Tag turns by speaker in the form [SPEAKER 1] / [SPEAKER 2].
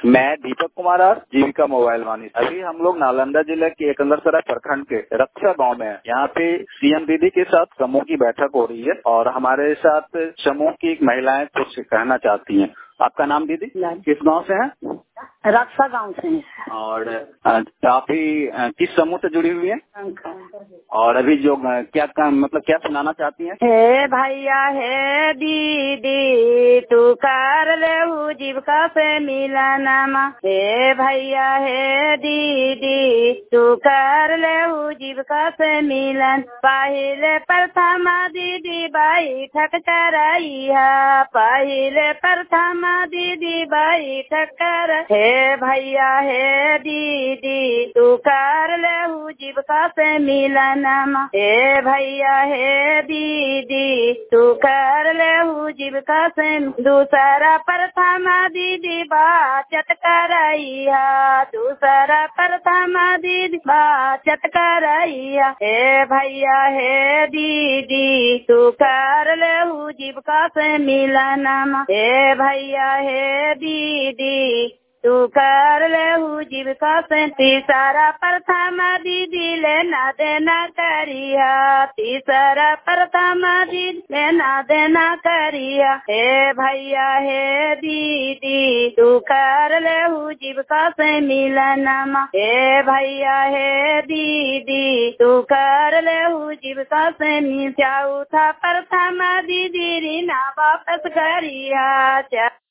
[SPEAKER 1] मैं दीपक कुमार और जीविका मोबाइल वाणी। अभी हम लोग नालंदा जिले के एकंदरसराय प्रखंड के रक्षा गांव में हैं। यहाँ पे सीएम दीदी के साथ समूह की बैठक हो रही है और हमारे साथ समूह की महिलाएं कुछ कहना चाहती हैं। आपका नाम दीदी? किस गांव से हैं?
[SPEAKER 2] रक्षा गांव से।
[SPEAKER 1] और आप ही किस समूह से जुड़ी हुई हैं? और अभी जो क्या सुनाना चाहती हैं?
[SPEAKER 2] हे भैया हे दीदी तू कर ले जीविका से मिलनमा। हे भैया हे दीदी तू कर ले जीविका से मिलन। पहले प्रथम दीदी बैठक कराई है। पहले प्रथम दीदी बैठक कर। हे भैया हे दीदी तू कर ले जीविका से मिलनमा। हे भैया हे दीदी तू कर ले जीविका से। दूसरा प्रथम दीदी बाचत कराई है। दूसरा प्रथम दीदी बाचत कराई है। हे भैया हे दीदी तू कर ले जीविका से मिलनमा। हे भैया हे दीदी तू कर ले जीविका से। तीसरा प्रथम दीदी लेना देना करिया। तीसरा प्रथम दीदी लेना देना करिया। हे भैया हे दीदी तू कर ले जीविका से मिलनमा। हे भैया हे दीदी तू कर ले जीविका से मिल। चौथा प्रथम दीदी रीना वापस करिया।